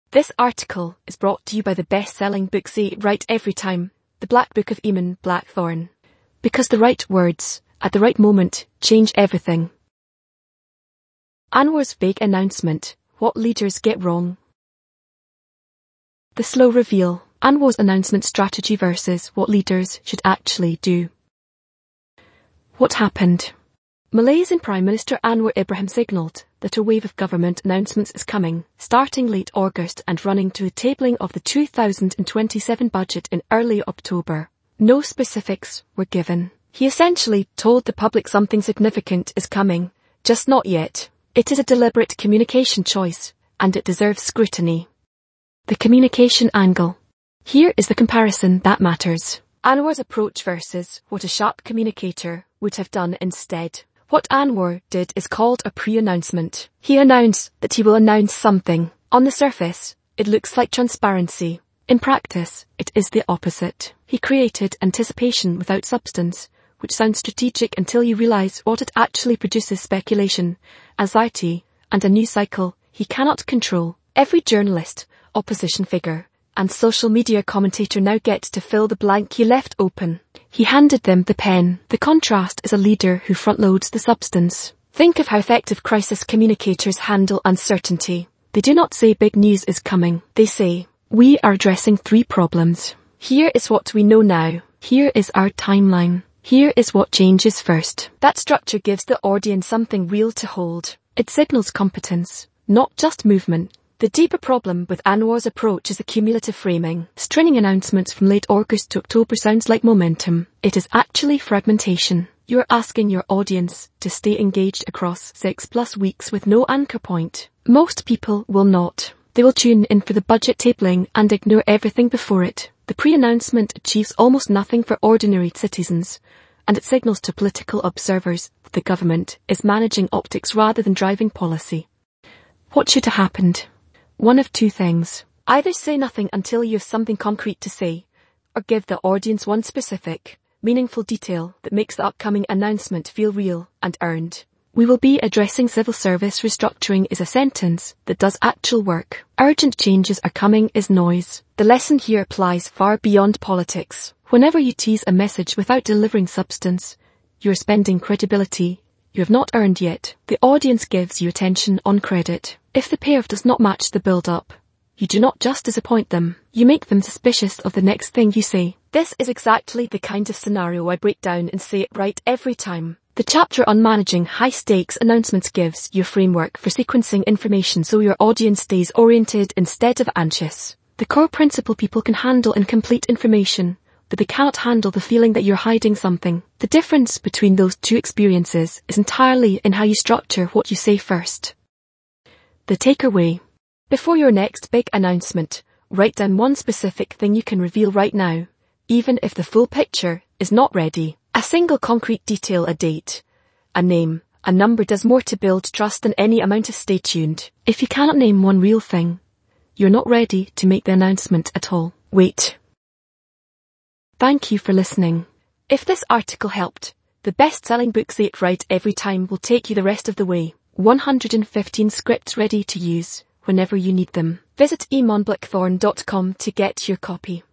This article is brought to you by the best-selling book Say It Right Every Time, The Black Book of Eamon Blackthorne. Because the right words, at the right moment, change everything. Anwar's vague announcement, what leaders get wrong. The slow reveal, Anwar's announcement strategy versus what leaders should actually do. What happened? Malaysian Prime Minister Anwar Ibrahim signalled that a wave of government announcements is coming, starting late August and running to the tabling of the 2027 budget in early October. No specifics were given. He essentially told the public something significant is coming, just not yet. It is a deliberate communication choice, and it deserves scrutiny. The communication angle. Here is the comparison that matters. Anwar's approach versus what a sharp communicator would have done instead. What Anwar did is called a pre-announcement. He announced that he will announce something. On the surface, it looks like transparency. In practice, it is the opposite. He created anticipation without substance, which sounds strategic until you realize what it actually produces: speculation, anxiety, and a news cycle he cannot control. Every journalist, opposition figure, and social media commentator now get to fill the blank he left open. He handed them the pen. The contrast is a leader who front-loads the substance. Think of how effective crisis communicators handle uncertainty. They do not say big news is coming. They say, we are addressing 3 problems. Here is what we know now. Here is our timeline. Here is what changes first. That structure gives the audience something real to hold. It signals competence, not just movement. The deeper problem with Anwar's approach is the cumulative framing. Stringing announcements from late August to October sounds like momentum. It is actually fragmentation. You are asking your audience to stay engaged across 6+ weeks with no anchor point. Most people will not. They will tune in for the budget tabling and ignore everything before it. The pre-announcement achieves almost nothing for ordinary citizens, and it signals to political observers that the government is managing optics rather than driving policy. What should have happened? One of 2 things. Either say nothing until you have something concrete to say, or give the audience one specific, meaningful detail that makes the upcoming announcement feel real and earned. We will be addressing civil service restructuring is a sentence that does actual work. Urgent changes are coming is noise. The lesson here applies far beyond politics. Whenever you tease a message without delivering substance, you are spending credibility you have not earned yet. The audience gives you attention on credit. If the payoff does not match the build-up, you do not just disappoint them, you make them suspicious of the next thing you say. This is exactly the kind of scenario I break down and Say It Right Every Time. The chapter on managing high-stakes announcements gives you a framework for sequencing information so your audience stays oriented instead of anxious. The core principle: people can handle incomplete information, but they cannot handle the feeling that you're hiding something. The difference between those 2 experiences is entirely in how you structure what you say first. The takeaway. Before your next big announcement, write down one specific thing you can reveal right now, even if the full picture is not ready. A single concrete detail, a date, a name, a number does more to build trust than any amount of stay tuned. If you cannot name one real thing, you're not ready to make the announcement at all. Wait. Thank you for listening. If this article helped, the best-selling book Say It Right Every Time will take you the rest of the way. 115 scripts ready to use whenever you need them. Visit eamonblackthorne.com to get your copy.